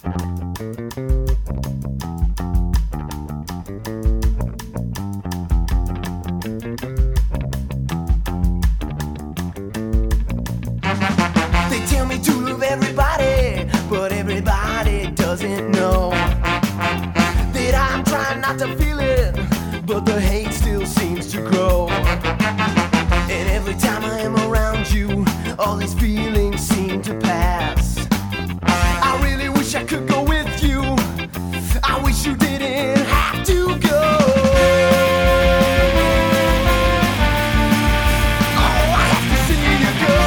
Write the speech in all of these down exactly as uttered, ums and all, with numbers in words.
They tell me to love everybody, but everybody doesn't know that I'm trying not to feel it, but the hate still seems to grow. And every time I am around you, all these feelings seem to pass. I really wish I could go with you. I wish you didn't have to go. Oh, I have to see you go.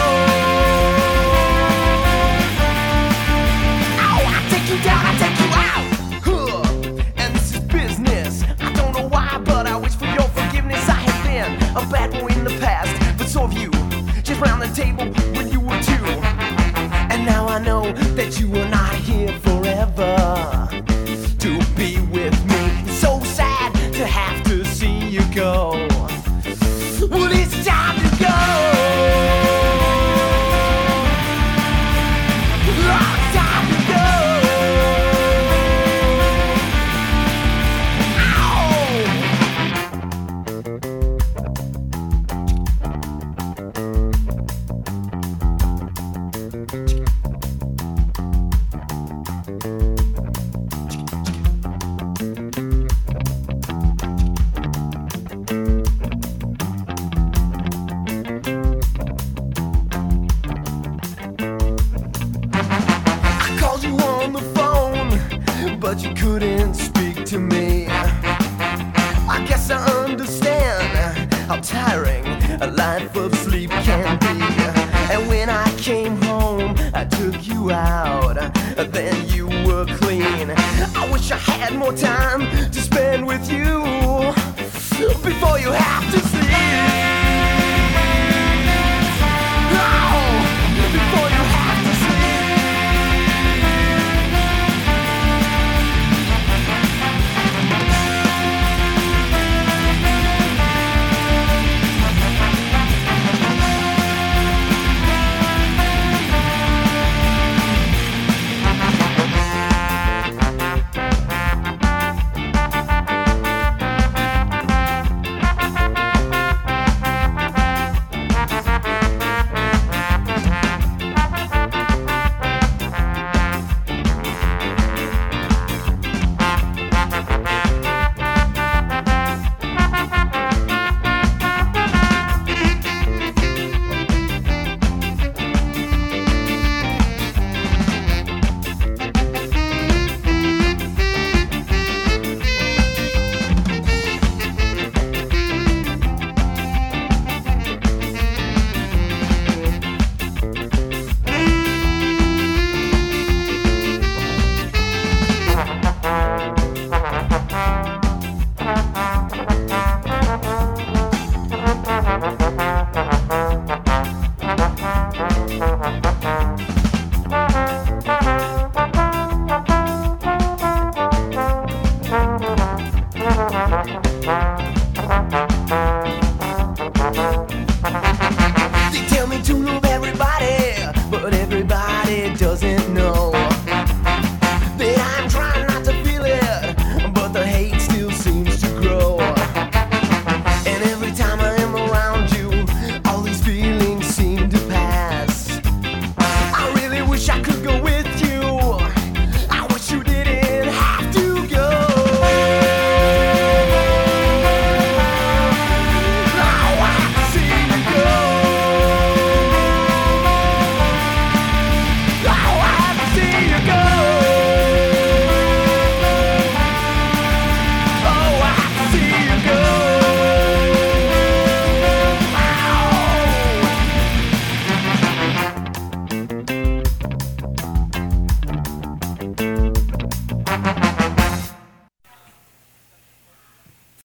Oh, I take you down, I take you out. Huh. And this is business. I don't know why, but I wish for your forgiveness. I have been a bad boy in the past, but so have you. Just round the table when you were two. And now I know that you are not here forever to be with me. It's so sad to have to see you go. Well, it's time to go. Oh, it's time to go. But you couldn't speak to me. I guess I understand how tiring a life of sleep can be. And when I came home, I took you out, then you were clean. I wish I had more time to spend with you before you have to